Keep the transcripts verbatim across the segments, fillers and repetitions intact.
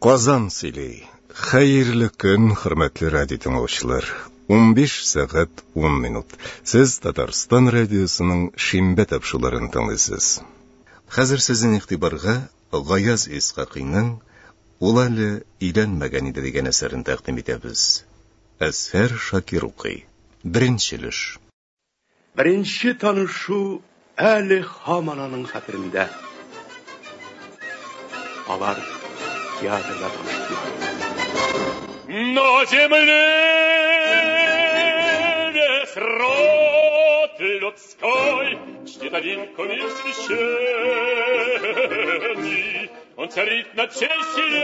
Казан сөйлей. Хәерле көн, хөрмәтле радио тыңлаучылар. он биш сәгать он минут. Сез Татарстан радиосының шимбә тапшыруларын тыңлыйсыз. Хәзер сезнең игътибарга Гаяз Исхакыйның «Ул әле өйләнмәгән иде» дигән әсәрен тәкъдим итәбез. Әсфар Шакир укый. Беренче өлеш. Беренче танышу әле һаман аның хәтерендә. Алар театрда таныштылар. На земле весь род людской чтит один кумир священный. Он царит над всей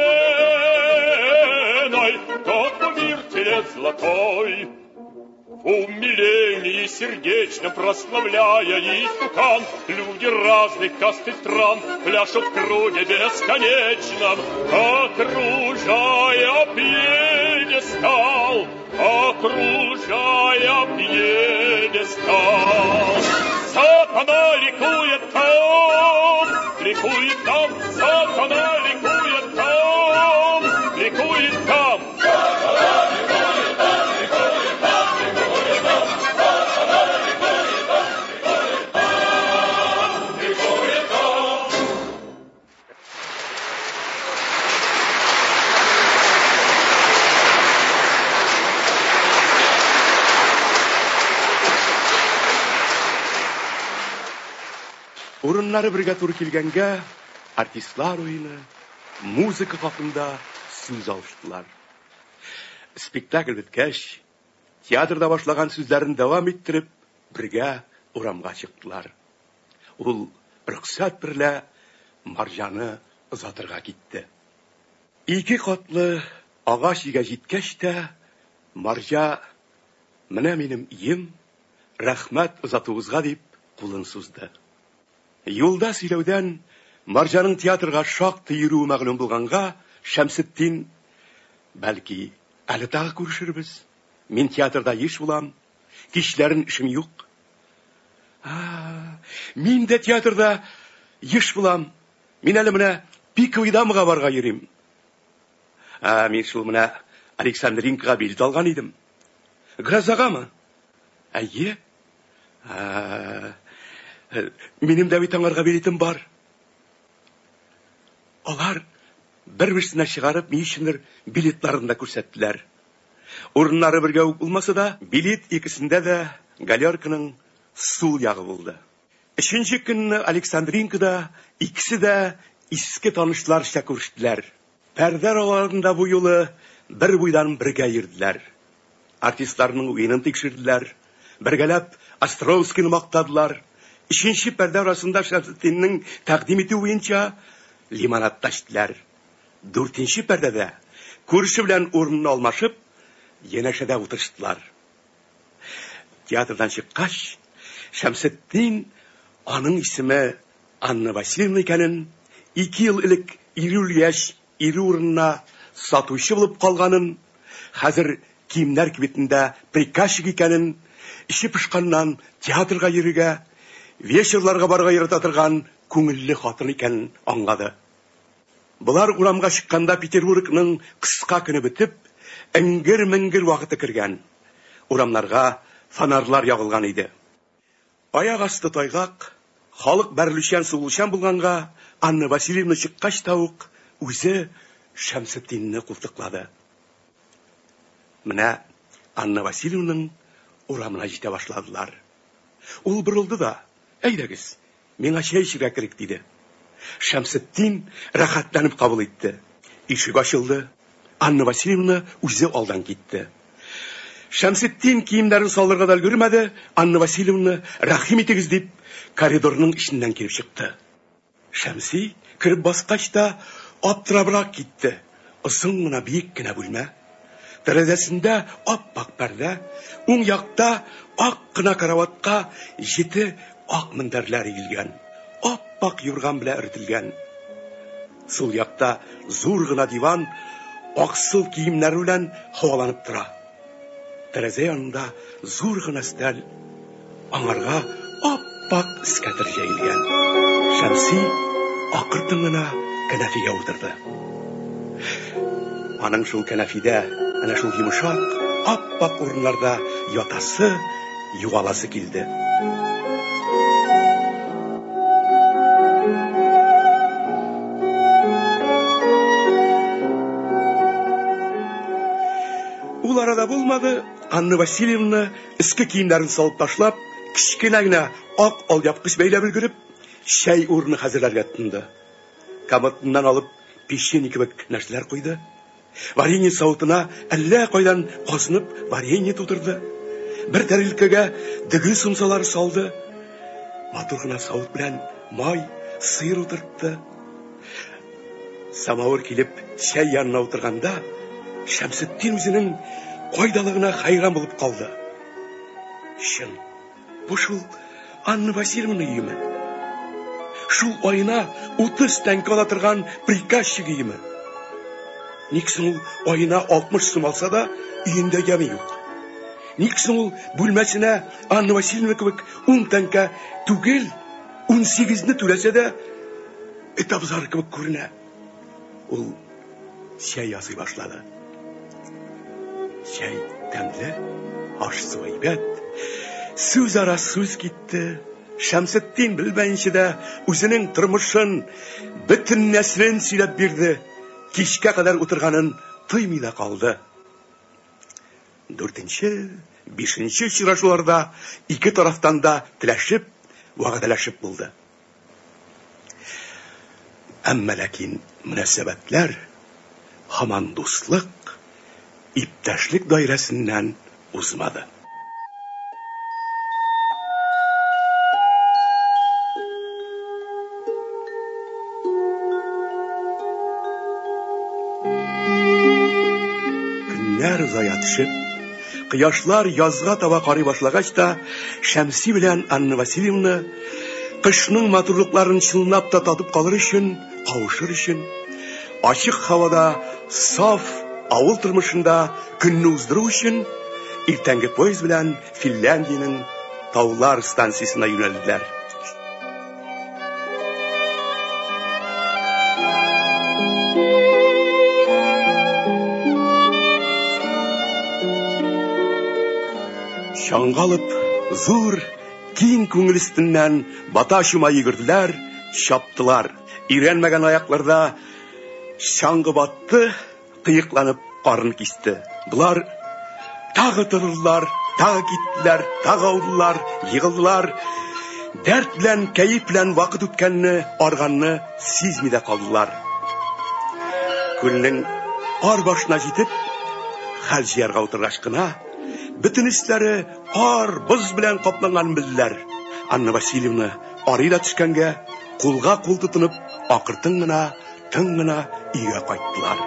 вселенной, тот кумир телец золотой. В умилении сердечно прославляя истукан, люди разных каст и стран пляшут в круге бесконечном, окружая пьедестал, окружая пьедестал. Сатана ликует там, ликует там, сатана ликует там, ликует там. Урыннары бергә туры килгәнгә, артистлар уйны, музыка хакында сүз алыштылар. Спектакль беткәч, театрда башлаган сүзләрен дәвам иттереп, бергә урамга чыктылар. Ул рөхсәт берлә Марҗаны озатырга китте. Ике катлы агач игә җиткәч тә, Марҗа: "Менә минем ием, рәхмәт озатуыгызга" дип кулын сузды. Юлда сөйләүдән Марҗаның театрга шактый йөрүе мәгълүм булганга, Шәмсетдин: "Бәлки, әле тагы күрешербез. Мин театрда еш булам, кичләрен эшем юк." "А, мин дә театрда еш булам. Мин әле менә Пиковидамга барга йөрим." "А, мин шул менә Александринкага билет алган идем." "Грозагамы?" "Әйе." "А, минем дә бит аңарга билетым бар." Алар бер-берсенә чыгарып, ни өчендер билетларын да күрсәттеләр. Урыннары бергә үк булмаса да, билет икесендә дә галерканың сул ягы булды. Өченче көнне Александринкада икесе дә иске танышларча күрештеләр. Пәрдә араларында бу юлы бер буйдан бергә йөрделәр. Артистларның уенын тикшерделәр, бергәләп Островскийны мактадылар. Ишенче пәрдә арасында Шәмсетдиннең тәкъдим итү буенча лимонад таштылар. Дүртенче пәрдәдә күрше белән урынны алмашып, янәшәдә утырыштылар. Театрдан чыккач, Шәмсетдин аның исеме Анна Васильевна икәнен, ике ел элек Ирүл яшь ире урынына сатучы булып калганын, хәзер киемнәр кибетендә приказчик икәнен, иши пышканнан театрга йөрергә, вечерларга барга ярата торган күңелле хатын икәнен аңлады. Булар урамга чыкканда Петербургның кыска көне бетеп, эңгер-меңгер вакыты кергән. Урамнарга фонарлар ягылган иде. Аяк асты тайгак, халык бәрелүчән сугылчан булганга, Анна Васильевна чыккач та ук үзе Шәмсетдинне култыклады. Менә Анна Васильевнаның урамына җитә башладылар. Ул борылды да: "Әйдәгез, миңа чәй эчәргә кирәк" диде. Шәмсетдин рәхәтләнеп кабул итте. Ишек ачылды. Анна Васильевна үзе алдан китте. Шәмсетдин киемнәрен салырга да өлгермәде. Анна Васильевна: "Рәхим итегез" дип, коридорның иченнән килеп чыкты. Шәмси кирип баскач та аптырабрак китте. Озын гына биек кенә бүлмә. Тәрәзәсендә ап-ак пәрдә, уң якта ак кына караватка җите ак мендәрләр игелгән. Ап-ак юрган белән өртелгән. Сул якта зур гына диван аксыл киемнәр белән һаваланып тора. Тәрәзә янында зур гына стәл, аңарга ап-ак скатер җәелгән. Шәмси акыртын гына кәнәфигә утырды. Аның шул кәнәфидә, әнә шул йомшак, ап-ак урыннарда ятасы, югаласы килде. Ул арада булмады, Анна Васильевна иске киемнәрен салып ташлап, кичкенә генә ак алъяпкыч бәйләп өлгереп, чәй урыны хәзерләргә тотынды. Камытыннан алып, печенье кебек нәрсәләр куйды. Варенье савытына әллә кайдан казынып варенье тутырды. Бер тәрилкәгә дөге сумсалары салды. Матур гына савыт белән май, сыер утыртты. Самавыр килеп, чәй янына утырганда, Шәмсетдин үзенең кайдалыгына хайран булып калды. Шын, бу шул Анна Васильевна үйеме? Шул айына утыз тәңкә ала торган приказчик үйеме? Ник соң ул айына алтмыш сум алса да, өендә яме юк? Ник соң ул бүлмәсенә Анна Васильевна кебек ун тәңкә түгел, ун сигезне түләсә дә, эт абзары кебек күренә? Ул чәй ясый башлады. Чәй тәмле, аш суы әйбәт. Сүз ара сүз китте. Шәмсетдин белмәенчә дә үзенең тормышын, бөтен нәслен сөйләп бирде. Кичкә кадәр утырганын тоймый да калды. Дүртенче, бишенче очрашуларда ике тарафтан да теләшеп, вәгъдәләшеп булды. Әмма ләкин мөнәсәбәтләр һаман дуслык, иптәшлек даирәсеннән узмады. Көннәр узая төшеп, кояшлар язга таба карый башлагач та, Шәмси белән Анна Васильевна кышның матурлыкларын чынлап та татып калыр өчен, кавышыр өчен, ачык һавада, саф авыл тормышында көнне уздыру өчен иртәнге поезд белән Финляндиянең таулар станциясына юнәлделәр. Чаңгалып, зур, киң күңел өстеннән бата шума йөгерделәр, чаптылар. Ирәнмәгән аякларда чаңгы батты, кыйыкланып карын кисте. Булар тагы торылдылар, тагы киттеләр, тагы аудылар, йыгылдылар. Дәрт белән, кәеф белән вакыт үткәнне, арганны сизми дә калдылар. Күлнең ар башына җитеп, хәл җыярга утыргач кына, бөтен өсләре ар, боз белән капланган белделәр. Анна Васильевна арыйда төшкәнгә, кулга кул тотынып, акыртын гына, тын гына өйгә кайттылар.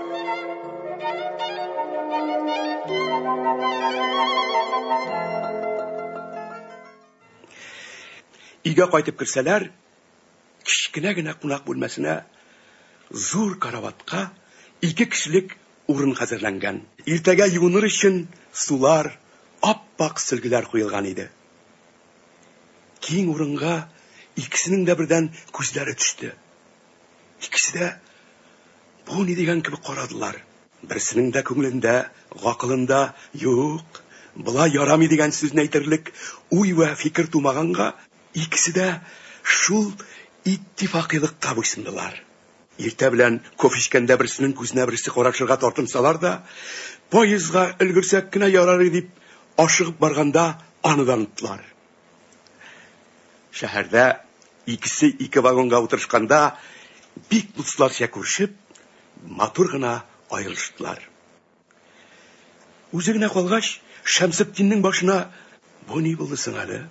Өйгә кайтып керсәләр, кичкенә генә кунак бүлмәсенә зур караватка ике кешелек урын хәзерләнгән. Иртәгә юыныр өчен сулар, ап-ак сөлгеләр куелган иде. Киң урынга икесенең дә бердән күзләре төште. Икесе дә бу ни дигән кебек карадылар. Берсенең дә күңелендә, гакылында юк, була ярамый дигән сүзне әйтерлек уй вә фикер тумаганга, икесе дә шул иттифакыйлыкка буйсындылар. Иртә белән кофе эчкәндә берсенең күзенә берсе карашырга тартынсалар да, поездга өлгерсәк кенә ярар дип ашыгып барганда аныдан уттылар. Шәһәрдә икесе ике вагонга утырышканда бик дусларча күрешеп, матур гына аерылыштылар. Үзе генә калгач, Шәмсетдиннең башына бу ни булды соң әле?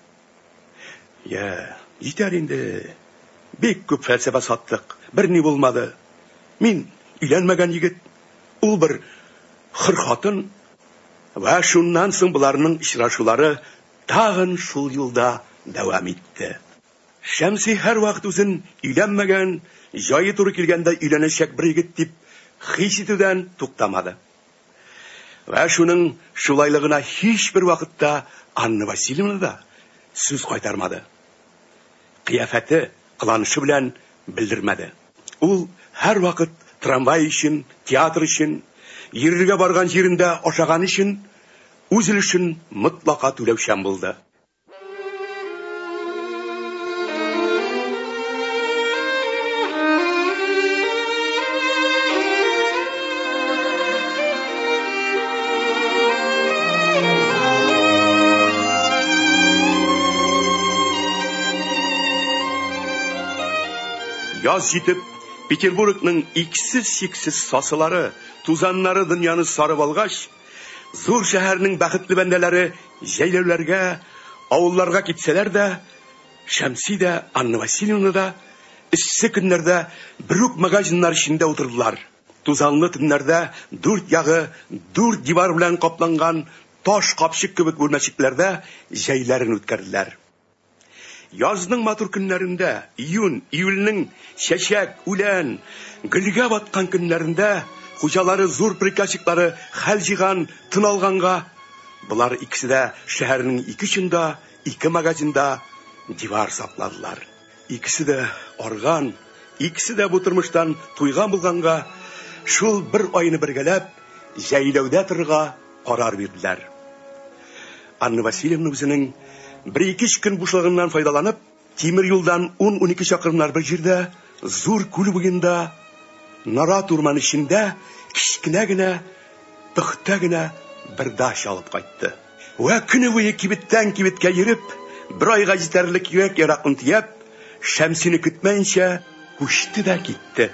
Я, җитәр инде. Бик күп фәлсәфә саттык, бер ни булмады. Мин өйләнмәгән егет, ул бер хөр хатын. Вә шуннан соң буларның очрашулары тагын шул юлда дәвам итте. Шәмси һәр вакыт үзен өйләнмәгән, җае туры килгәндә өйләнәчәк бер егет дип хис итүдән туктамады. Вә шуның шулайлыгына һичбер вакытта Анна Васильевна да сүз кайтармады. Кыяфәте, кыланышы белән белдермәде. Ул һәр вакыт трамвай өчен, театр өчен, йөрергә барган җирендә ашаган өчен үз өлешен мотлака түләүчән булды. Яз җитеп, Петербургның иксез-чиксез сасылары, тузаннары дөньяны сарып алгач, зур шәһәрнең бәхетле бәндәләре җәйләүләргә, авылларга китсәләр дә, Шәмси дә, Анна Васильевна да эссе көннәрдә бер үк магазиннар эчендә утырдылар. Тузанлы төннәрдә дүрт ягы дүрт дивар белән капланган таш капчык кебек бүлмәчекләрдә җәйләрен үткәрделәр. Язның матур көннәрендә, июнь, июльнең чәчәк, үлән, гөлгә баткан көннәрендә хуҗалары зур приказчиклары хәл җыйган, тын алганга, булар икесе дә шәһәрнең ике очында, ике магазинда дивар сакладылар. Икесе дә арган, икесе дә бу тормыштан туйган булганга, шул бер айны бергәләп җәйләүдә торырга карар бирделәр. Анна Васильевна үзенең bir-iki көн бушлыгыннан файдаланып, тимер юлдан ун-унике чакрымнар бер җирдә, зур күл буенда, нарат урман эчендә, кичкенә генә, пөхтә генә бер дач алып кайтты. Вә көне буе кибеттән кибеткә йөреп, бер айга җитәрлек йөрәк яракын тияп, Шәмсине көтмәенчә күчте дә китте.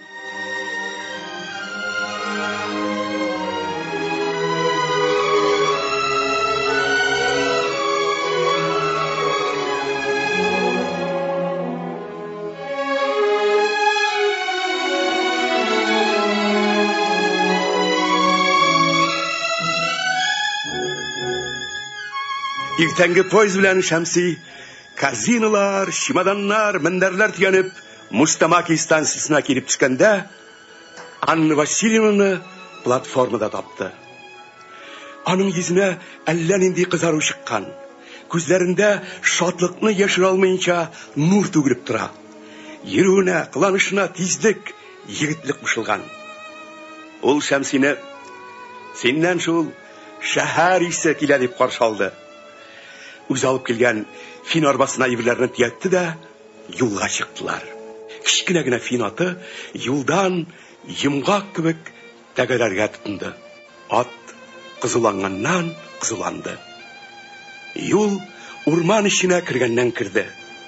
Иртәнге поезд белән Шәмси корзиналар, чемоданнар, мендәрләр төянеп, Мустамаки станциясына килеп төшкәндә, Анна Васильевнаны платформада тапты. Аның йөзенә әллә нинди кызару чыккан. Күзләрендә шатлыкны яшерә алмаенча нур түгелеп тора. Йөрүенә, кыланышына тизлек, егетлек кушылган. Ул Шәмсине синнән шул шәһәр исе килә дип каршы алды. Үз алып килгән фин арбасына ивләрне тиятте дә юлга чыктылар. Кичкенә генә фин аты юлдан йомгак кебек тәгәрәргә тотынды. Ат кызуланганнан кызуланды. Юл урман эченә кергәннән керде.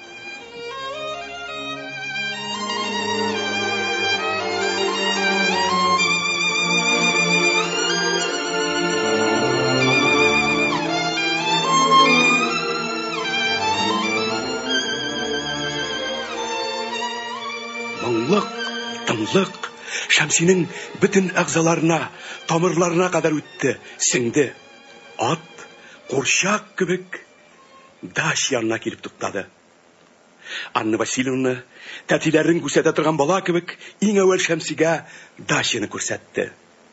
Тынлык Шәмсинең бөтен әгъзаларына, тамырларына кадәр үтте, сеңде. Ат курчак кебек дач янына килеп туктады. Анна Васильевна тәтиләрен күрсәтә торган бала кебек иң әүвәл Шәмсигә дачаны күрсәтте.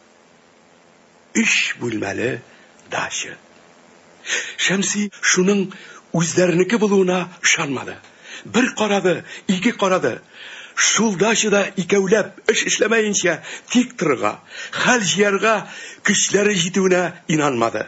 Өч бүлмәле дача. Шәмси шуның үзләренеке булуына ышанмады. Бер карады, ике карады. Шул дачада икәүләп эш эшләмәенчә тик торырга, хәл җыярга көчләре җитүенә инанмады.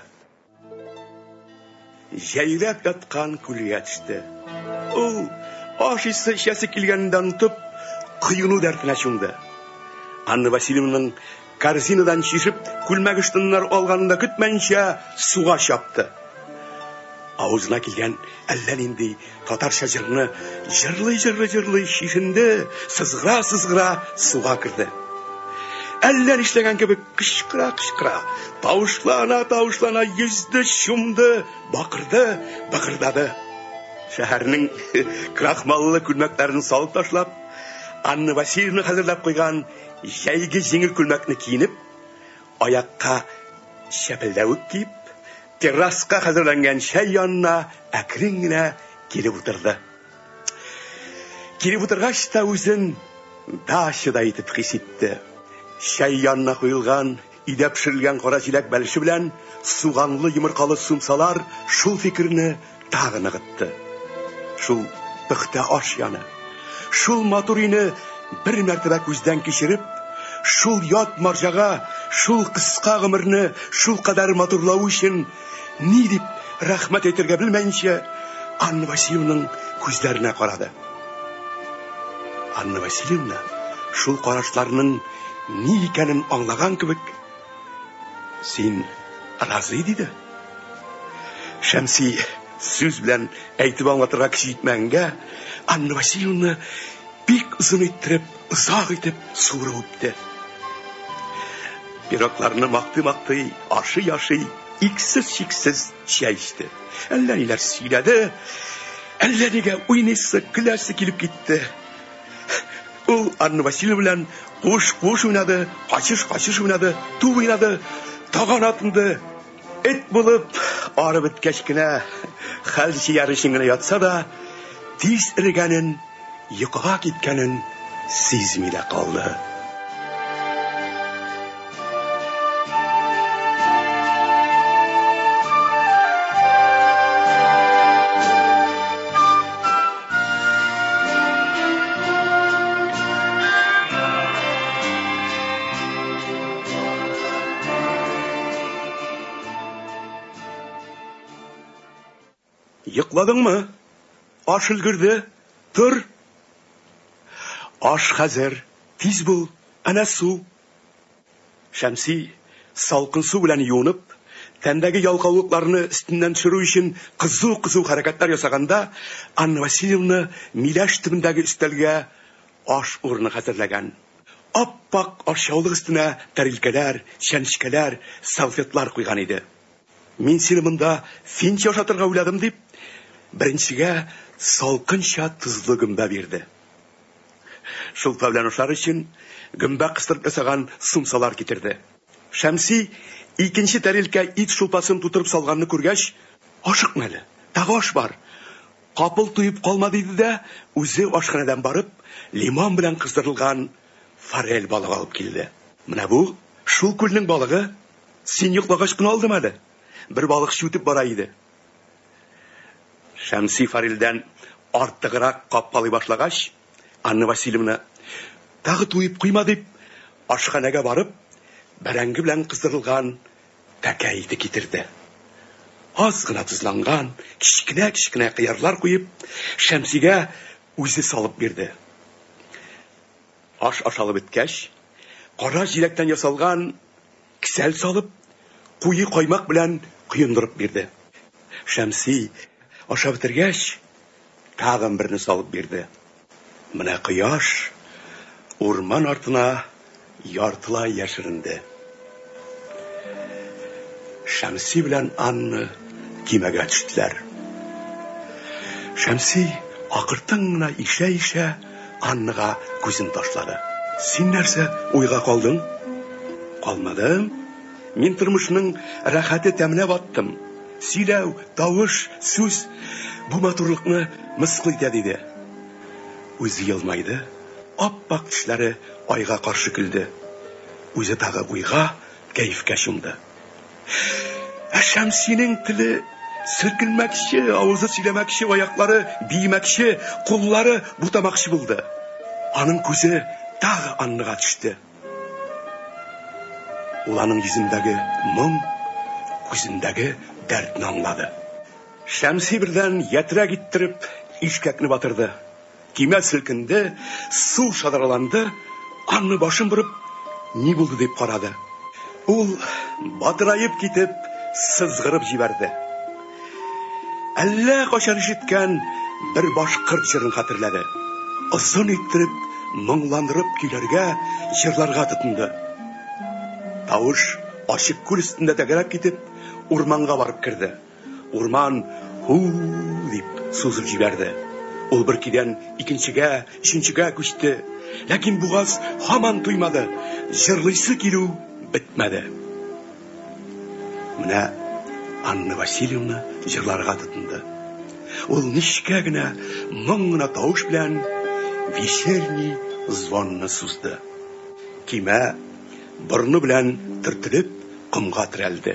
Җәйләп яткан күлгә төште. Ул аш исе эчәсе килгәннән утып, кыйну дәртенә чумды. Анна Васильевнаның корзинадан чишеп, күлмәгештеннәр алганында көтмәенчә суга чапты. Авызына килгән әллә нинди татарча җырны җырлый-җырлый-җырлый чишенде, сызгыра-сызгыра суга керде. Әллә нишләгән кебек кычкыра-кычкыра, тавышлана-тавышлана йөзде, чумды, бакырды, бакырдады. Шәһәрнең крахмаллы күлмәкләрен салып ташлап, Анна Васильевна хәзерләп куйган җәйге җиңел күлмәкне киенеп, аякка шәпелдәвек киеп, терраска хәзерләнгән чәй янына әкрен генә килеп утырды. Килеп утыргач та үзен дачада итеп хис итте. Чәй янына куелган, өйдә пешерелгән кара җиләк бәлеше белән суганлы йомыркалы сумсалар шул фикерне тагы ныгытты. Шул пөхтә аш яны, шул матур өйне бер мәртәбә күздән кичереп, шул ят маржага, шул кыска гомерне шул кадәр матурлау өчен ни дип рәхмәт әйтергә белмәенчә, Анна Васильевнаның күзләренә карады. Анна Васильевна шул карашларның ни икәнен аңлаган кебек, син разый диде. Шәмси сүз белән әйтеп аңлатырга көче җитмәгәнгә, Анна Васильевна бик озын иттереп, озак итеп суырып үпте. Пирогларны макты-макты, ашый-ашый, иксез-чиксез чәй içте. Әллә ниләр сөйләде, әллә нигә уйныйсы, көләсе килеп китте. Ул Анна Васильевна белән куш-куш уйнады, качыш-качыш уйнады, туп уйнады, таган атынды. Эт булып, арып беткәч кенә, хәл җыяр өчен генә ятса да, тиз ирегәнен, йокыга киткәнен сизми дә калды. Йокладыңмы? Аш өлгерде. Тор. Аш хәзер. Тиз бул. Әнә су. Шәмси салкын су белән юынып, тәндәге ялкаулыкларны өстеннән төшерү өчен кызу-кызу хәрәкәтләр ясаганда, Анна Васильевна миләш төбендәге өстәлгә аш урыны хәзерләгән. Аппак ашъяулык өстенә тәрилкәләр, чәнчкәләр, салфетлар куйган иде. Мин сине монда финч ашатырга уйладым дип, беренчегә салкынча тузлы гөмбә бирде. Шул белән ашар өчен гөмбә кыстырып ясаган сумсалар китерде. Шәмси икенче тәрилкә ит шулпасын тутырып салганны күргәч, ашыкмы әле, тагы аш бар. Капыл туеп калмады диде дә, үзе ашханәдән барып, лимон белән кыздырылган форель балыгы алып килде. Менә бу шул күлнең балыгы. Син йоклагач кына алдым әле. Бер балыкчы үтеп бара иде. Шәмси форельдән артыграк капкалый башлагач, Анна Васильевна тагы туеп куйма дип, ашханәгә барып, бәрәңге белән кыздырылган тәкә ите китерде. Аз гына тузланган, кичкенә-кичкенә кыярлар куеп, Шәмсигә үзе салып бирде. Аш ашалып беткәч, кара җиләктән ясалган кисәл салып, куе каймак белән кыендырып бирде. Шәмси ашап бетергәч, тагын берне салып бирде. Менә кояш урман артына яртылай яшеренде. Шәмси белән Анна кимәгә төштеләр. Шәмси акыртын гына ишә-ишә Аннага күзен ташлады. Син нәрсә уйга калдың? Калмадым. Мин тормышның рәхәте тәменә баттым. Сөйләү, тавыш, сүз бу матурлыкны мыскыл итә диде. Үзе елмайды, аппак тешләре айга каршы көлде. Үзе тагы уйга, кәефкә чумды. Шәмсинең теле сөркелмәкче, авызы сөйләмәкче, аяклары биемәкче, куллары бутамакчы булды. Аның күзе тагы Аннага төште. Ул аның йөзендәге моң, күзендәге дәртне аңлады. Шәмси бердән ятрәк иттереп ишкәкне батырды. Кимә селкенде, су шадараланды, Анна башын борып, ни булды дип карады. Ул батырайып китеп, сызгырып җибәрде. Әллә качан ишеткән бер башкорт җырын хәтерләде. Озын иттереп, моңландырып көйләргә, җырларга тотынды. Тавыш ачык күл өстендә тәгәрәп китеп, урманга барып керде. Урман ху дип сузып җибәрде. Ул бер кидән икенчегә, өченчегә күчте. Ләкин бугаз һаман туймады. Җырлыйсы килү бетмәде. Менә Анна Васильевна җырларга тотынды. Ул ничкә генә моң гына тавыш белән вечерний звонны сузды. Кимә борны белән төртелеп комга терәлде.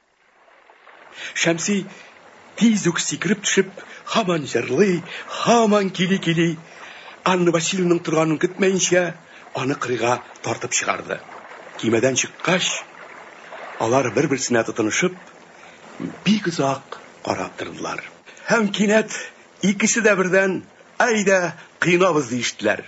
Шәмси тиз үк сикереп төшеп, һаман җырлый, һаман кили-кили. Анна Васильевнаның торганын көтмәенчә, аны кырыйга тартып чыгарды. Кимедән чыккач, алар бер-берсенә тотынышып, бик озак карап тордылар. Һәм кинәт икесе дә бердән әйдә кыйнабыз диештеләр.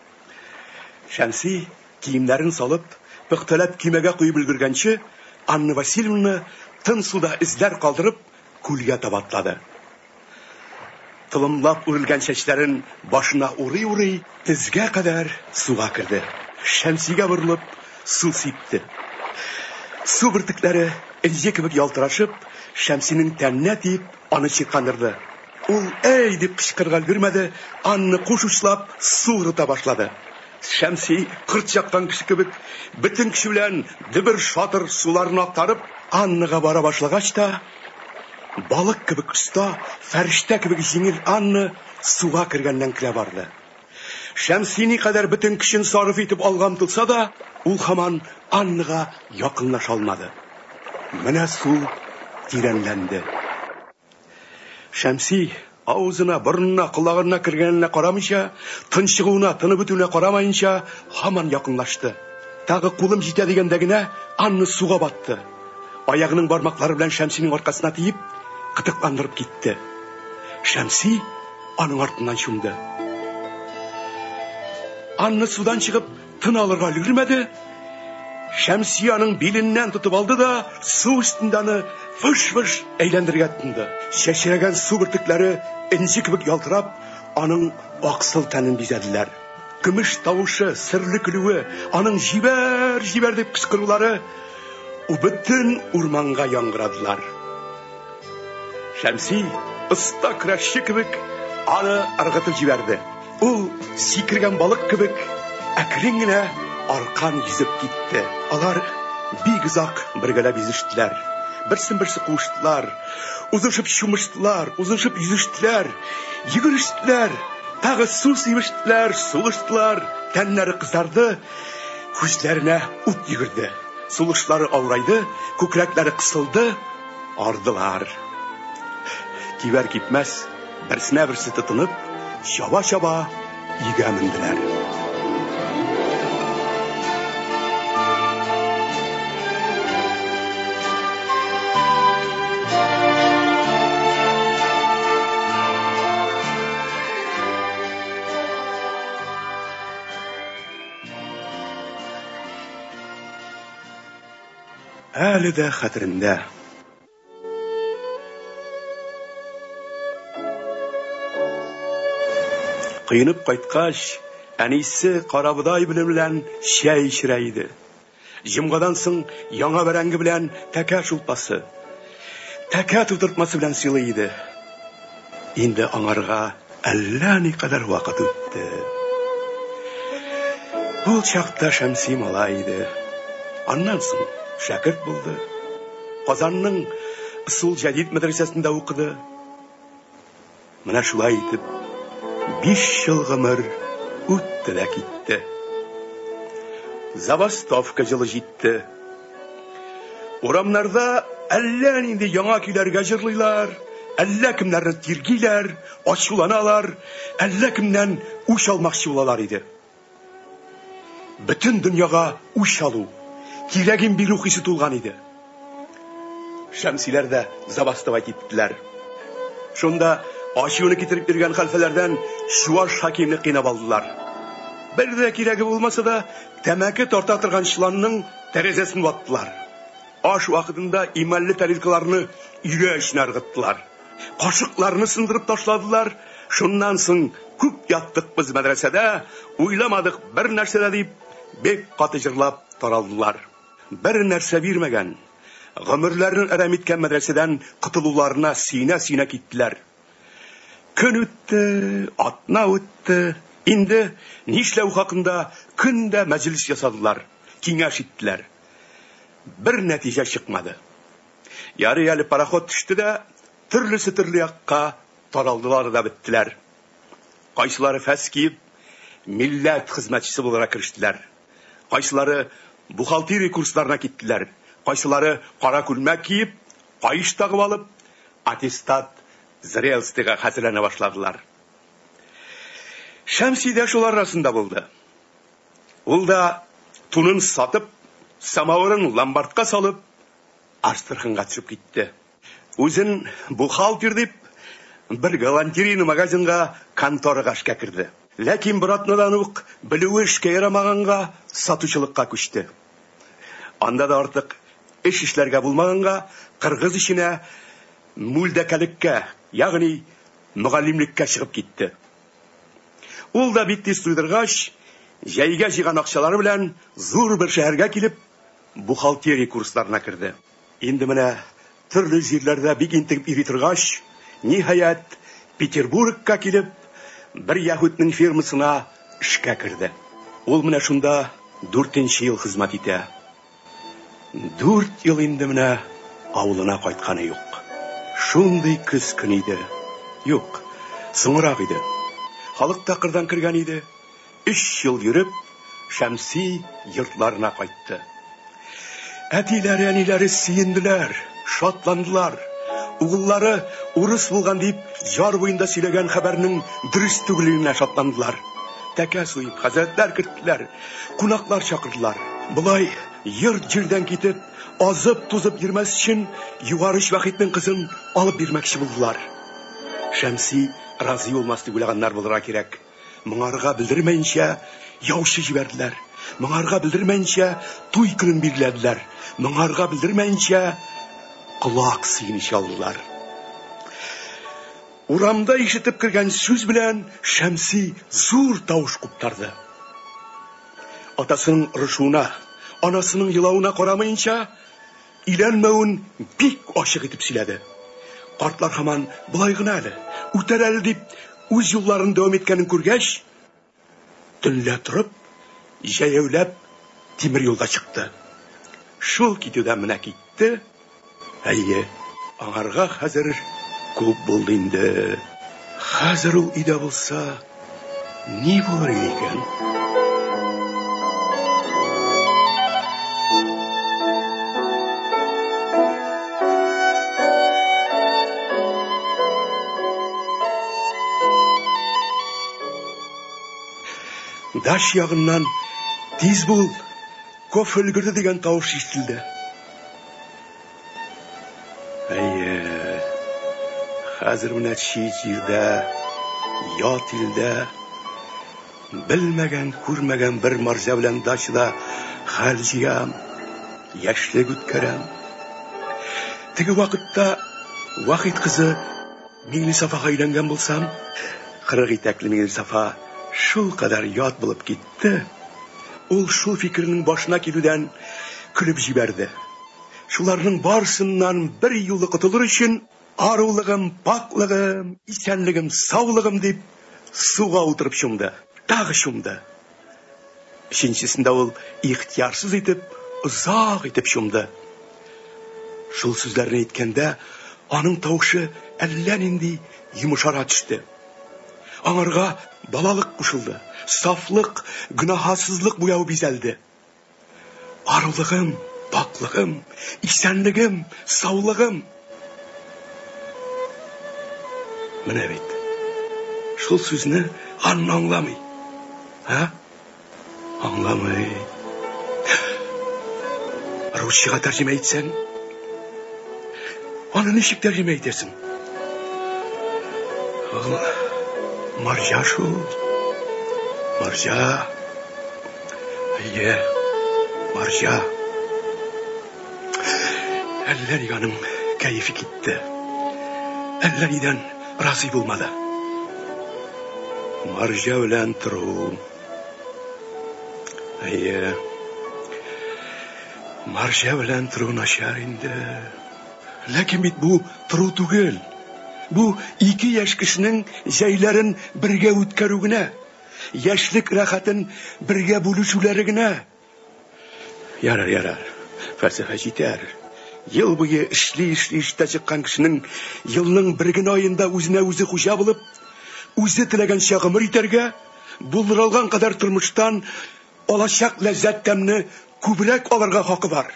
Шәмси киемнәрен салып, пөхтәләп кимәгә куеп өлгергәнче, Анна Васильевна тын суда эзләр калдырып күлгә табатлады. Тылымлап үрелгән чәчләрен башына урый-урый, тезгә кадәр суга керде. Шәмсигә борылып, су сипте. Су бөртекләре энҗе кебек ялтырашып, Шәмсинең тәненә тиеп, аны чиркандырды. Ул әй дип кычкырга өлгермәде, Анны кушучлап су урыта башлады. Шәмси кырт чаккан кеше кебек, бөтен көче белән дибер шатыр суларны актарып, Аннага бара башлагач та, балык кебек оста, фәрештә кебек җиңел Анна суга кергәннән килә барды. Шәмси никадәр бөтен көчен сарыф итеп алган тылса да, ул һаман Аннага якынлаша алмады. Менә су тирәнләнде. Шәмси авызына, борынына, колагына кергәненә карамыйча, тынчыгуына, тынып бетүенә карамаенча, һаман якынлашты. Тагы кулым җитә дигәндә генә Анна суга батты. Аягының бармаклары белән Шәмсинең аркасына тиеп, кытыкландырып китте. Шәмси аның артыннан чумды. Анна судан чыгып, тын алырга өлгермәде. Шәмси аның биленнән тотып алды да, су өстендә аны фыш-фыш әйләндергә тотынды. Чәчрәгән су бөртекләре энҗе кебек ялтырап, аның аксыл тәнен бизәделәр. Көмеш тавышы, серле көлүе, аның җибәр-җибәр дип кычкырулары бөтен урманга яңгырадылар. Шәмси оста көрәшче кебек аны ыргытып җибәрде. Ул сикергән балык кебек әкрен генә аркан йөзеп китте. Алар бик озак бергәләп йөзештеләр. Берсен-берсе куыштылар, узышып чумыштылар, узышып йөзештеләр, йөгерештеләр, тагы су сибештеләр, сулыштылар, тәннәре кызарды, күзләренә ут йөгерде. Сулышлары авырайды, күкрәкләре кысылды, ардылар. Кибәр кипмәс, берсенә берсе тотынып, чаба-чаба йөгә менделәр. Әле дә хәтерендә. Кыйнып кайткач, әнисе карабыдай белән чәй эчерә иде. Җомгадан соң яңа бәрәңге белән тәкә шулпасы, тәкә тутыртмасы белән сыйлый иде. Инде аңарга әллә никадәр вакыт үтте. Ул чакта Шәмси малай иде. Аннан соң шәкерт булды. Казанның Ысул җәдид мәдрәсәсендә укыды. Менә шулай итеп, биш ел гомер үтте дә китте. Забастовка җылы җитте. Урамнарда әллә нинди яңа көйләргә җырлыйлар, әллә кемнәрне тиргиләр, ачуланалар, әллә кемнән үч алмакчы булалар иде. Бөтен дөньяга үч алу, кирәген бирү хисе тулган иде. Шәмсиләр дә забастова киттеләр. Шунда ачуны китереп биргән хәлфәләрдән Чуаш хакимны кыйнап алдылар. Бер дә кирәге булмаса да, тәмәке тарта торган чыланның тәрәзәсен ваттылар. Аш вакытында имәлле тарелкаларны өйгә эченә ыргыттылар. Кашыкларны сындырып ташладылар. Шуннан соң күп яттык без мәдрәсәдә, уйламадык бер нәрсә дә дип, бек каты җырлап таралдылар. Бер нәрсә бирмәгән, гомерләрен әрәм иткән мәдрәсәдән кытылуларына синә-синә киттеләр. Көн үтте, атна үтте. Инде нишләү хакында көндә мәҗлис ясадылар, киңәш иттеләр. Бер нәтиҗә чыкмады. Ярый әле пароход төште дә, төрлесе төрле якка таралдылар да беттеләр. Кайсылары фәс киеп, милләт хезмәтчесе буларак керештеләр. Кайсылары бухгалтерия курсларына киттеләр. Кайсылары кара күлмәк киеп, кайыш тагып алып, аттестат зрелостька хәзерләнә башладылар. Шәмси дә шулар арасында булды. Ул да тунын сатып, самавырын ломбардка салып, Астраханьга төшеп китте. Үзен бухгалтер дип, бер галантерейный магазинга конторага эшкә кирде. Ләкин бер атнадан ук белүе эшкә ярамаганга сатучылыкка күчте. Анда да артык эш эшләргә булмаганга, кыргыз ишенә мүлдәкәлеккә, ягъни мөгаллимлеккә чыгып китте. Ул да бит тиз туйдыргач, җәйгә җыйган акчалары белән зур бер шәһәргә килеп, бухгалтерия курсларына кирде. Инде менә төрле җирләрдә бик интегеп йөри торгач, ниһаять Петербургка килеп, бер яһүднең фирмасына эшкә кирде. Ул менә шунда дүртенче ел хезмәт итә. Дүрт ел инде менә авылына кайтканы юк. Шундый көз көн иде. Юк, соңрак иде. Халык такырдан кергән иде. Өч ел йөреп, Шәмси йортларына кайтты. Әтиләре, әниләре сөенделәр, шатландылар. Угыллары урыс булган дип, җар буенда сөйләгән хәбәрнең дөрес түгеллегенә шатландылар. Тәкә суеп, хәзрәтләр керттеләр, кунаклар чакырдылар. Булай йорт-җирдән китеп, азып-тузып йөрмәс өчен югары Вахитның кызын алып бирмәкче булдылар. Шәмси разый булмас дип уйлаганнар булырга кирәк. Моңарга белдермәенчә яучы җибәрделәр. Моңарга белдермәенчә туй көнен билгеләделәр. Моңарга белдермәенчә колак сыйын чалдылар. Урамда ишетеп кергән сүз белән Шәмси зур тавыш куптарды. Атасының рышуына, анасының елавына карамаенча, иләнмәвен бик ачык итеп сөйләде. Картлар һаман булай гына әле, үтәр әле дип үз юлларын дәвам иткәнен күргәч, төнлә торып, җәяүләп тимер юлга чыкты. Шул китүдән менә китте. Әйе, аңарга хәзер күп булды инде. Хәзер ул өйдә булса, ни булыр икән? Даш ягыннан тиз бул, кофе өлгерде дигән тавыш ишетелде. Әйе, хәзер менә җирдә, ят илдә, белмәгән, күрмәгән бер марҗа белән дачада хәл җыям, яшьлек үткәрәм. Теге вакытта Вахит кызы Миңлесафага өйләнгән булсам, кырык итәкле Миңлесафа шул кадәр ят булып китте. Ул шул фикернең башына килүдән көлеп җибәрде. Шуларның барсыннан бер юлы котылыр өчен, арулыгым, паклыгым, исәнлегем, саулыгым дип суга утырып чумды. Тагы чумды. Өченчесендә ул ихтиярсыз итеп, озак итеп чумды. Шул сүзләрне әйткәндә, аның тавышы әллә нинди йомшара төште. Аңарга балалык кушылды, сафлык, гөнаһсызлык буяу бизәлде. Арулыгым, паклыгым, исәнлегем, саулыгым. Менә бит. Шул сүзне аңламый. Ха? Аңламый. Русчага тәрҗемә итсәң, аны ничек тәрҗемә итәсең? Марҗа шул. Марҗа. Әйе, марҗа. Әллә нигәнең кәефе китте. Әллә нидән разый булмады. Марҗа белән тору. Әйе. Марҗа белән тору начар инде. Ләкин бит бу тору түгел. Бу ике яшь кешенең җәйләрен бергә үткәрү генә, яшьлек рәхәтен бергә бүлешүләре генә. Ярар, ярар. Фәлсәфә җитәр. Ел буе эшли-эшли эштә чыккан кешенең елның бер генә аенда үзенә үзе хуҗа булып, үзе теләгәнчә гомер итәргә, булдырылган кадәр тормыштан алачак ләззәт тәмне күбрәк алырга хакы бар.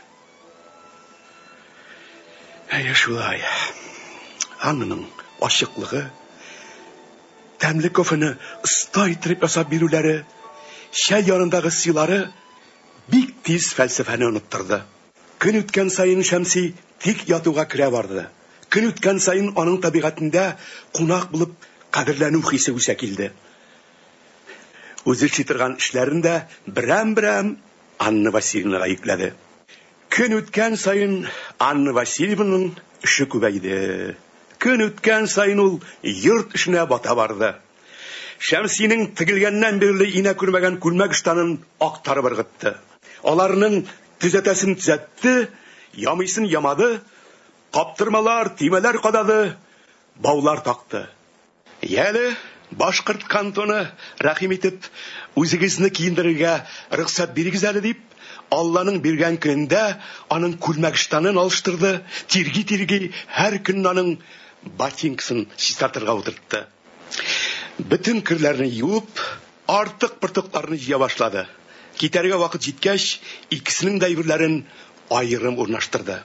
Әйе шулай. Аның ачыклыгы, тәмле кофены оста итеп ясап бирүләре, шәй янындагы сыйлары бик тиз фәлсәфәне оныттырды. Көн үткән сайын Шәмси тик ятуга керә барды. Көн үткән сайын аның табигатында кунак булып кадерләнү хисе үсә килде. Үзе шитырган эшләрендә берәм-берәм Анна Васильевнага йөкләде. Көн үткән сайын Анна Васильевнаның эше күбәйде. Көн үткән сайын ул йорт эшенә бата барды. Шәмсинең тегелгәннән бирле инә күрмәгән күлмәк ыштанын актарып ыргытты. Аларның төзәтәсен төзәтте, ямыйсын ямады, каптырмалар, тимәләр кадады, баулар такты. Яле Башкорт кантоны рәхим итеп, үзегезне киендерергә рөхсәт бирегез әле дип, Алланың биргән көндә аның күлмәк ыштанын алыштырды, тирги-тирги һәр көн аның ботинкасын чистартырга утыртты. Bütün кирләрне юып, артык-пыртыкларны җыя башлады. Китәргә вакыт җиткәч, икесенең дә әйберләрен аерым урнаштырды.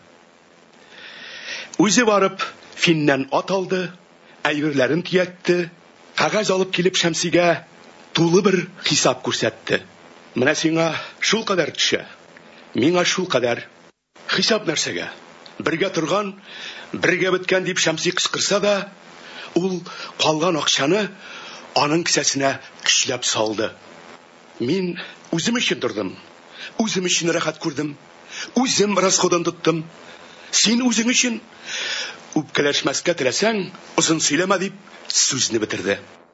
Үзе барып, Финнән ат алды, әйберләрен төятте, кагаз алып килеп Шәмсигә тулы бер хисап күрсәтте. Менә сиңа шул кадәр төшә, миңа шул кадәр. Хисап нәрсәгә? Бергә торган, бергә беткән дип Шәмси кычкырса да, ул калган акчаны аның кесәсенә көчләп салды. Мин үзем өчен тордым, үзем өчен рәхәт күрдем, үзем расходын тоттым. Син үзең өчен үпкәләшмәскә теләсәң, озын сөйләмә дип сүзне битерде.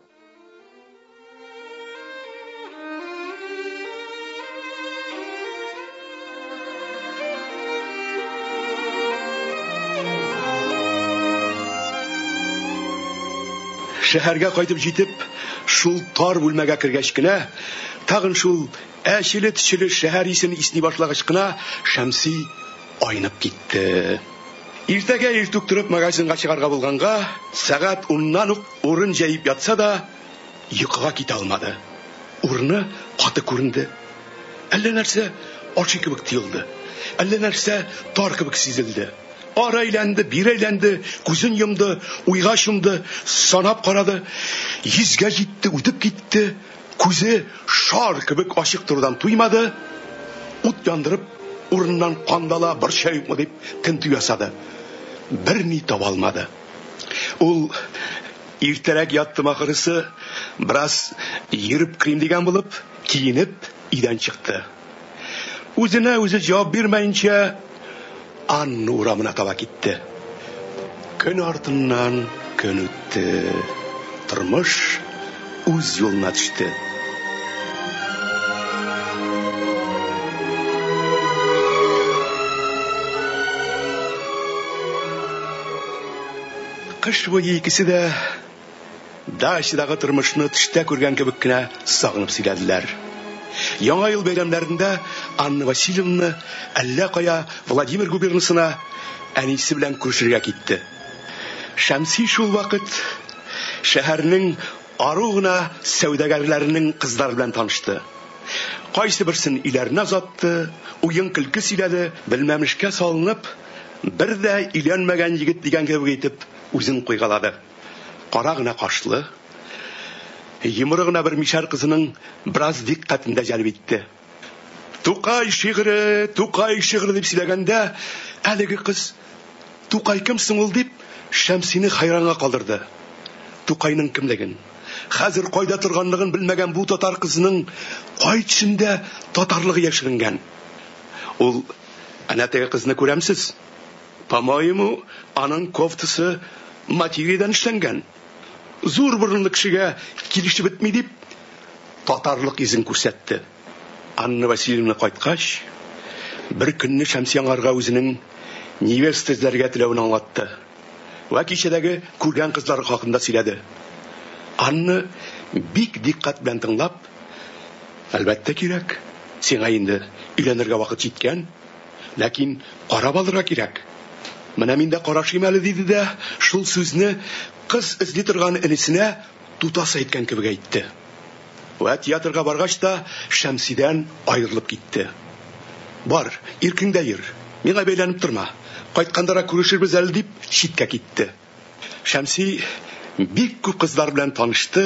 Шәһәргә кайтып җитеп, шул тар бүлмәгә кергәч кенә, тагын шул әчеле-төчеле шәһәр исен исни башлагач кына, Шәмси айнып китте. Иртәгә иртүк торып магазинга чыгарга булганга, сәгать уннан ук урын җәйеп ятса да, йокыга китә алмады. Урыны каты күренде. Әллә нәрсә ачы кебек тыелды. Әллә нәрсә тар кебек сизелде. Ара әйләнде, бир әйләнде, күзен йомды, уйга чумды, санап карады. Йөзгә җитте, үтеп китте. Күзе шар кебек ачык торудан туймады. Ут яндырып, урыннан кандала бер шәюкмы дип тентү ясады. Бер ни таба алмады. Ул иртәрәк ятты махырысы, бераз йөреп кирим дигән булып, киенеп, идән чыкты. Үзенә үзе җавап бирмәенчә, Анна урамына таба китте. Көн артыннан көн үтте. Тормыш үз юлына төште. Кыш буе икесе дә дачадагы тормышны төштә күргән кебек кенә сагынып сөйләделәр. Яңа ел бәйрәмнәрендә Анна Васильевна әллә кая Владимир губернасына әнисе белән күрешергә китте. Шәмси шул вакыт шәһәрнең ару гына сәүдәгәрләренең кызлары белән танышты. Кайсы берсен иләренә озатты, уен көлке сөйләде, белмәмешкә салынып, бер дә иләнмәгән егет дигән кебек итеп үзен куйгалады. Кара гына кашлы, йомры гына бер мишәр кызының бераз диккатендә җәлеп итте. Тукай шигыре, Тукай шигыре дип сөйләгәндә, әлеге кыз Тукай кем соң ул дип Шәмсине хайранга калдырды. Тукайның кемлеген, хәзер кайда торганлыгын белмәгән бу татар кызының кай төшендә татарлыгы яшеренгән. Ул әнә теге кызны күрәмсез? По-моему, аның кофтасы материядән эшләнгән. Зур борынлы кешегә килешеп бетми дип татарлык йөзен күрсәтте. Анна Васильевна кайткач, бер көнне Шәмси аңарга үзенең невеста эзләргә теләвен аңлатты. Ва кичәдәге күргән кызлар хакында сөйләде. Анна бик диккать белән тыңлап, әлбәттә кирәк, сиңа инде өйләнергә вакыт җиткән, ләкин карап алырга кирәк. Менә мин дә карашыйм әле диде дә, шул сүзне кыз эзли торган энесенә тутасы әйткән кебек әйтте. Ва театрга баргач та Шәмсидән аерылып китте. Бар, иркеңдә йөр, миңа бәйләнеп торма. Кайткандара күрешербез әле дип читкә китте. Шәмси бик күп кызлар белән танышты,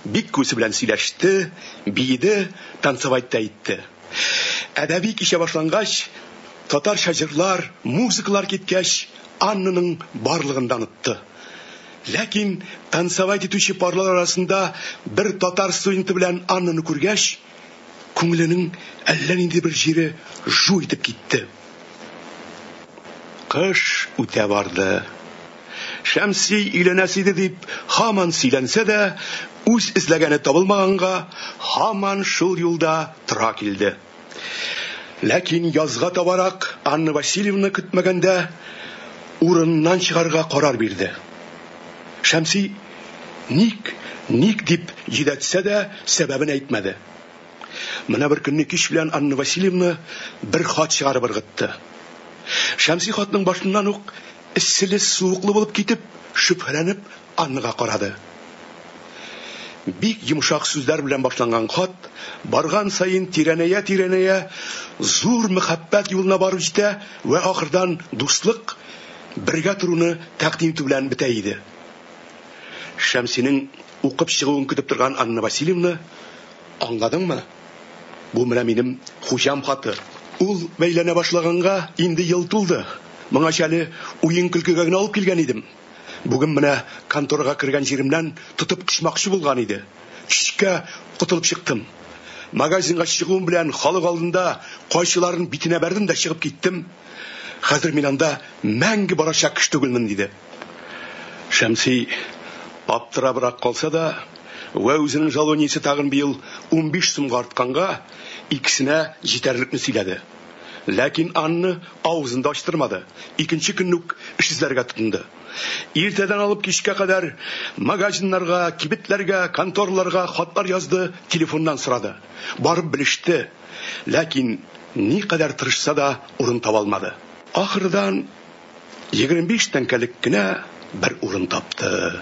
бик күсе белән сөйләште, биеде, танцевать та итте. Әдәби кичә башлангач, татарча җырлар, музыкалар киткәч, Аннаның барлыгын да онытты. Ләкин танцевать итүче парлар арасында бер татар студенты белән Аннаны күргәч, күңеленең әллә нинди бер җире жу итеп китте. Кыш үтә барды. Шәмси өйләнәсе иде дип һаман сөйләнсә дә, үз эзләгәне табылмаганга, һаман шул юлда тора килде. Ләкин язга табарак Анна Васильевна көтмәгәндә урыннан чыгарга карар бирде. Шәмси ник, ник дип җидәтсә дә сәбәбен әйтмәде. Менә бер көнне кич белән Анна Васильевна бер хат чыгарып ыргытты. Шәмси хатның башыннан ук эсселе суыклы булып китеп, шөбһәләнеп Аннага карады. Бик йомшак сүзләр белән башланган хат барган саен тирәнәя-тирәнәя зур мәхәббәт юлына барып җитә вә ахырдан дуслык, бергә торуны тәкъдим итү белән бетә иде. Шәмсинең укып чыгуын көтеп торган Анна Васильевна: "Аңладыңмы? Бу менә минем хуҗам хаты. Ул бәйләнә башлаганга инде ел тулды. Моңа әле уен көлкегә генә алып килгән идем. Бүген менә конторга кергән җиремнән тотып кычмакчы булган иде. Кичкә кутылып чыктым. Магазинга чыгуым белән халык алдында кайчыларын битенә бәрдем дә чыгып киттем. Хәзер мин анда мәңге барачак кеш түгелмен", диде. Шәмси аптырабрак калса да, вә үзенең жалованиесе тагын быел унбиш сумга артканга, икесенә җитәрлекне сөйләде. Ләкин Анна авызын да ачтырмады. Икенче көнне үк эш эзләргә тотынды. Иртәдән алып кичкә кадәр магазиннарга, кибетләргә, конторларга хатлар язды, телефоннан сорады. Барып белеште. Ләкин никадәр тырышса да урын таба алмады. Ахырдан егерме биш тәңкәлек кенә бер урын тапты.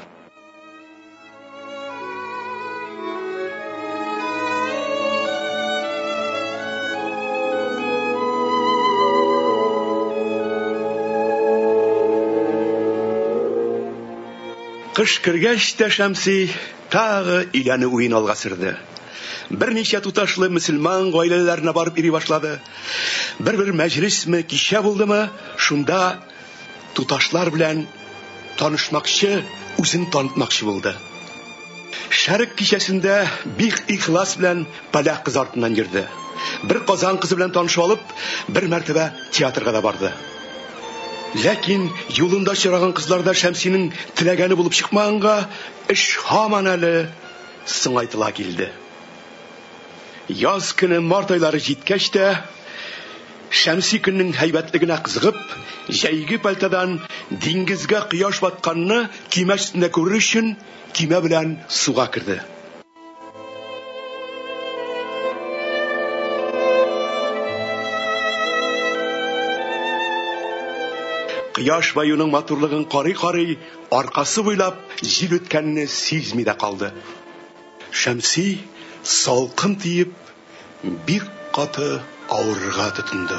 Кыш кергәч тә Шәмси тагы өйләнү уен алга сөрде. Берничә туташлы мөселман гаиләләренә барып йөри башлады. Бер-бер мәҗлисме, кичә булдымы, шунда туташлар белән танышмакчы, үзен танытмакчы булды. Шәрик кичәсендә бик ихлас белән Палах кыз артыннан йөрде. Бер Казан кызы белән танышып алып, бер мәртәбә театрга да барды. Ләкин юлында чыраган кызларда Шәмсинең теләгәне булып чыкмаганга, эш һаман әле сыңайтыла килде. Яз көне март айлары җиткәч тә, Шәмси көннең һәйбәтлегенә кызыгып, җәйге пальтадан диңгезгә кояш батканны кимә өстендә күрер өчен кимә белән суга керде. Кояш баюның матурлыгын карый-карый, аркасы буйлап җил үткәнне сизми дә калды. Шәмси салкын тиеп, бик каты авырырга тотынды.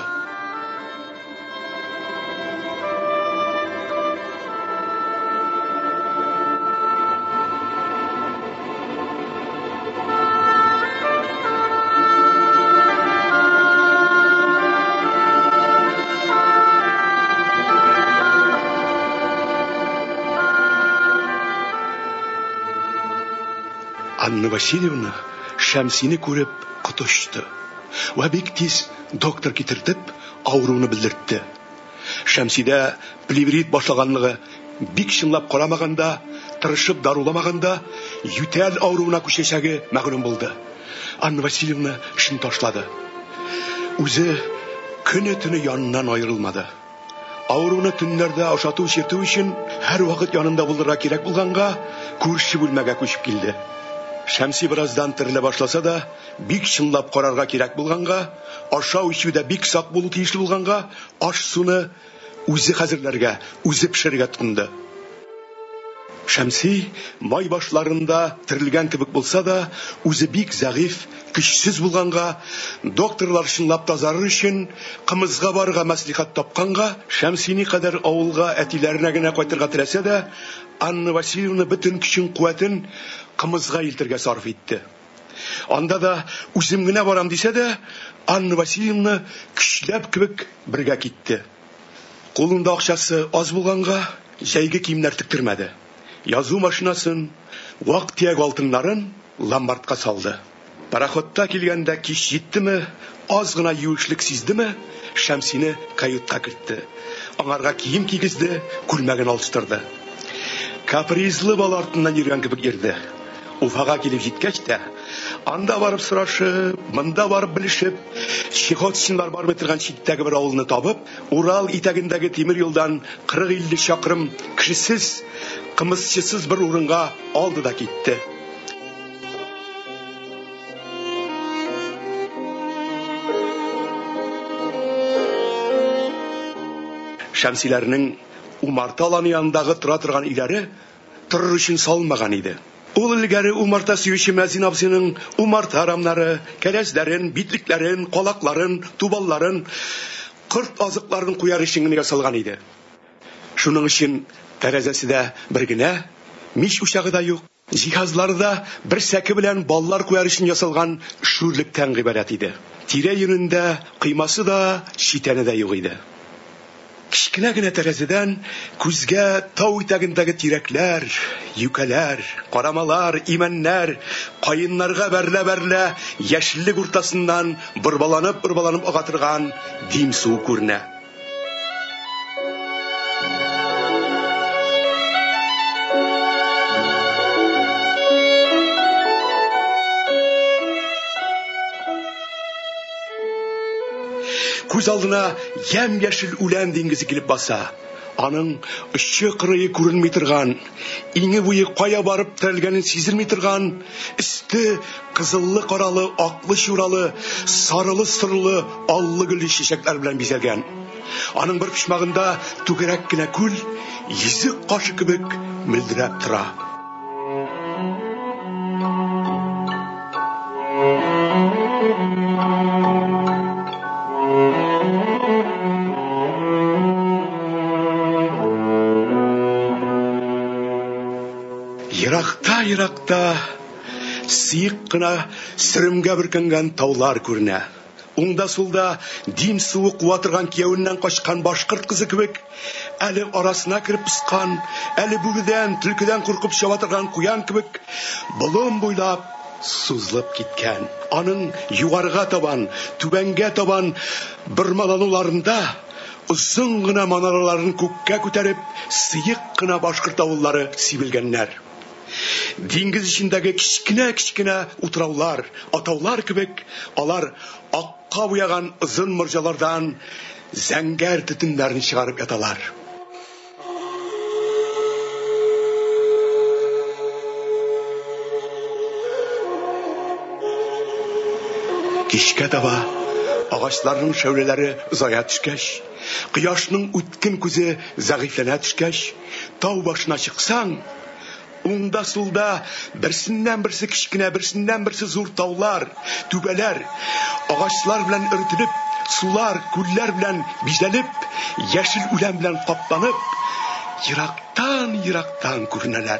Анна Васильевна Шәмсине күреп коточты. Вә бик тиз доктор китертеп, авыруны белдертте. Шәмсидә плеврит башлаганлыгы бик чынлап карамаганда, тырышып даруламаганда, ютәл авыруына күчәчәге мәгълүм булды. Анна Васильевна эшен ташлады. Үзе көне-төне яныннан аерылмады. Авыруны төннәрдә ашату чиртү өчен һәр вакыт янында булырга кирәк булганга, күрше бүлмәгә күчеп килде. Шәмси бераздан терелә башласа да, бик чынлап карарга кирәк булганга, ашау ичүдә бик сак булу тиешле булганга, аш суны үзе хәзерләргә, үзе пешерергә тотынды. Шәмси май башларында терелгән кебек булса да, үзе бик зәгыйф, көчсез булганга, докторлар чынлап тазарыр өчен кымызга барырга мәслихәт тапканга, Шәмсини кадәр авылга әтиләренә генә кайтырга теләсә дә, Анна Васильевна бөтен көчен, куәтен кымызга илтергә сарыф итте. Анда да үзем генә барам дисә дә, Анна Васильевна көчләп кебек бергә китте. Кулында акчасы аз булганга, җәйге киемнәр тиктермәде. Язу машинасын, вак-төяк алтыннарын ломбардка салды. Пароходта килгәндә кич җиттеме, аз гына юешлек сиздеме, Шәмсине каютка кертте. Аңарга кием кигезде, күлмәген алыштырды. Капризлы бала артыннан йөргән кебек йөрде. Уфага килеп җиткәч тә, анда барып сорашып, монда барып белешеп, Чехотчинлар барып торган читтәге бер авылны табып, Урал итәгендәге тимер юлдан кырык-илле чакрым кешесез, кымызчысыз бер урынга алды да китте. Шәмсиләрнең Умарта аланы янындагы тора торган өйләре торыр өчен салынмаган иде. Ул илгәре Умарта сөюче Мәзин абзыйның Умарта арамнары, кәләсләрен, битлекләрен, калакларын, тубалларын, кырт азыкларын куяр өчен генә ясалган иде. Шуның өчен тәрәзәсендә бер генә мич учагы да юк. Җиһазлары да бер сәке белән баллар куяр өчен ясалган шүрлектән гыйбарәт иде. Тирә йөнендә кыймасы да, читәне дә юк иде. Кичкенә генә тәрәзәдән күзгә тау итәгендәге тирәкләр, юкәләр, карамалар, имәннәр, каеннарга бәрлә-бәрлә яшеллек уртасыннан бырбаланып-бырбаланып ага торган дим суы күренә. Күз алдына ям-яшел үлән диңгезе килеп баса. Аның очы-кырые күренми торган, иңе буе кая барып терәлгәнен сизелми торган, өсте кызыллы-каралы, аклы-чуралы, сарылы-сырлы, аллы-гөлле чәчәкләр белән бизәлгән. Аның бер почмагында түгәрәк кенә күл, йөзек кашы кебек мөлдерәп тора. Еракта-еракта сыйык кына сөрөмгә бөркәнгән таулар күренә. Уңда-сулда дим суы куа торган кияүеннән качкан башкорт кызы кебек, әле арасына кирип пускан, әле бүредән, төлкедән куркып чаба торган куян кебек, болын буйлап сузылып киткән. Аның югарыга табан, түбәнгә табан бырмалануларында озын гына манараларын күккә күтәреп, сыйык кына башкорт авыллары сибелгәннәр. Диңгез эчендәге кичкенә-кичкенә утраулар, атаулар кебек, алар акка буяган озын морҗалардан зәңгәр төтеннәрне чыгарып яталар. Кичкә таба агачларның шәүләләре озая төшкәч, кояшның үткен күзе зәгыйфләнә төшкәч, тау башына чыксаң, уңда-сулда берсеннән берсе кичкенә, берсеннән берсе зур таулар, түбәләр, агачлар белән өртелеп, сулар, күлләр белән бизәлеп, яшел үлән белән капланып, ерактан-ерактан күренәләр.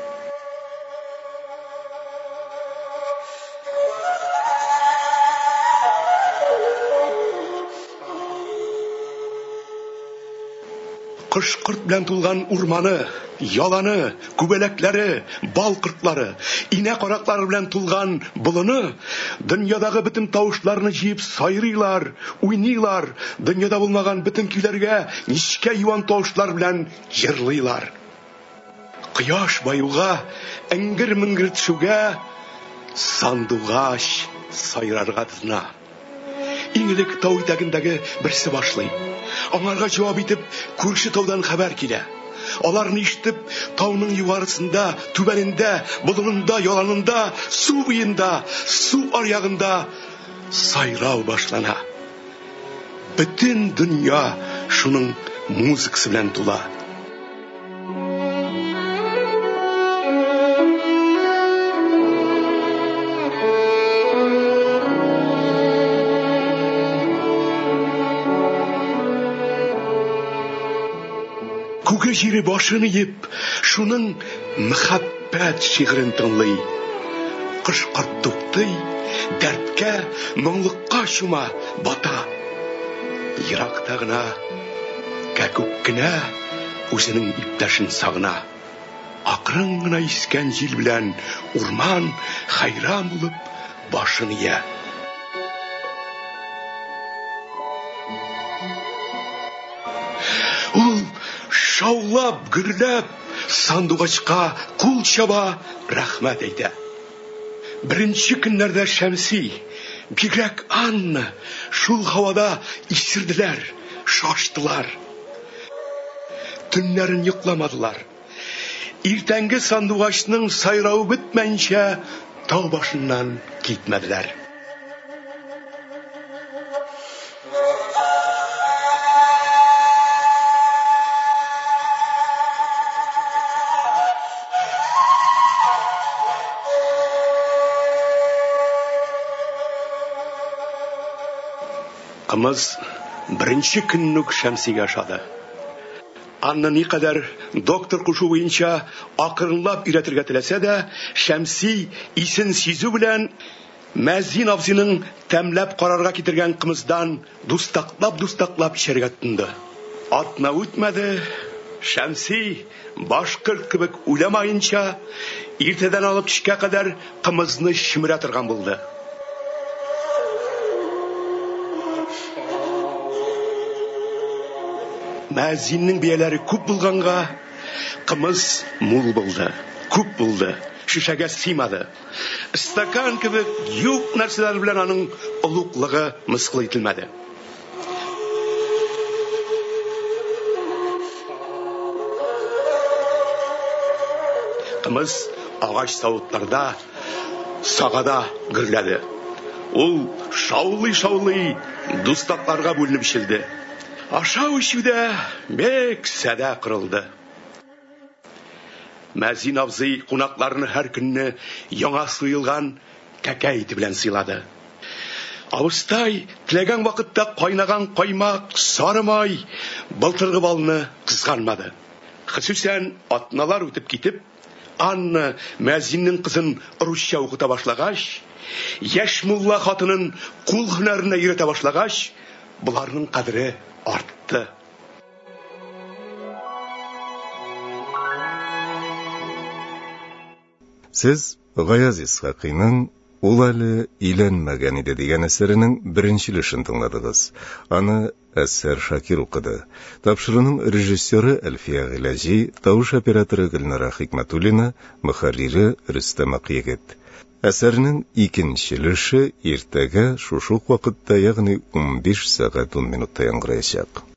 Кыш-кырт белән тулган урманы, яланы, күбәләкләре, бал кыртлары, инә караклары белән тулган болыны, дөньядагы бөтен тавышларны җыеп сайрыйлар, уйныйлар, дөньяда булмаган бөтен көйләргә ничкә юан тавышлар белән җырлыйлар. Кояш баюга, эңгер-меңгер төшүгә, сандугач сайрарга тотына. Иң элек тау итәгендәге берсе башлый. Аңарга җавап итеп, күрше таудан хәбәр килә. Аларны ишетеп, тауның югарысында, түбәнендә, болынында, яланында, су буенда, су аръягында сайрау башлана. Бөтен дөнья шуның музыкасы белән тула. Күке җире башын иеп, шуның мәхәббәт мәхәббәт шигырен тыңлый. Кышкырттыкты, дәрткә, моңлыкка чума, бата. Еракта гына, кәкүк кенә үзенең иптәшен сагына. Акрын гына искән җил белән урман хайран булып башын ия. Ул шаулап, гөрләп, сандугачка кул чаба, рәхмәт әйтә. Беренче көннәрдә Шәмси, бигрәк Анна шул һавада исерделәр, шаштылар. Төннәрен йокламадылар. Иртәнге сандугачның сайрауы бетмәенчә тау башыннан китмәделәр. Кымыз беренче көннүк Шәмсигә ашады. Анна никадәр доктор кушу буенча акрынлап өйрәтергә теләсә дә, Шәмси исен сизү белән Мәзин абзыйның тәмләп карарга китергән кымыздан дустаклап-дустаклап ишәргә тотынды. Атна үтмәде, Шәмси башкорт кебек уйламаенча иртәдән алып төшкә кадәр кымызны шимерә торган булды. Мәзиннең бияләре күп булганга, кымыз мул булды, күп булды, шишәгә сыймады. Стакан кебек юк нәрсәләр белән аның олуглыгы мыскыл ителмәде. Кымыз агач савытларда, сагада гөрләде. Ул шаулый-шаулый дустакларга бүленеп ишелде. Ашау ишүдә бек сәдә кырылды. Мәзин абзый кунакларны һәр көнне яңа суелган кәкәй ите белән сыйлады. Авыстай теләгән вакытта кайнаган каймак, сары май, былтыргы балны кызганмады. Хәсүсән атналар үтеп китеп, Анна Мәзиннең кызын русча укыта башлагач, яшь мулла хатынын кул һөнәренә өйрәтә башлагач, буларның кадере артты. Сез Гаяз Исхакыйның «Ул әле өйләнмәгән иде» дигән әсәренең беренчелешен тыңладыгыз. Аны Әсәр Шакир укыды. Тапшыруның режиссеры Әлфия Гыйләҗи, тавыш операторы Гөлнара Хикмәтуллина, мөхәррире Рөстәм Акъегет. Әсәрнең икенчелеше иртәгә шушы ук вакытта, ягъни унбиш сәгать ун минутта яңгыраячак.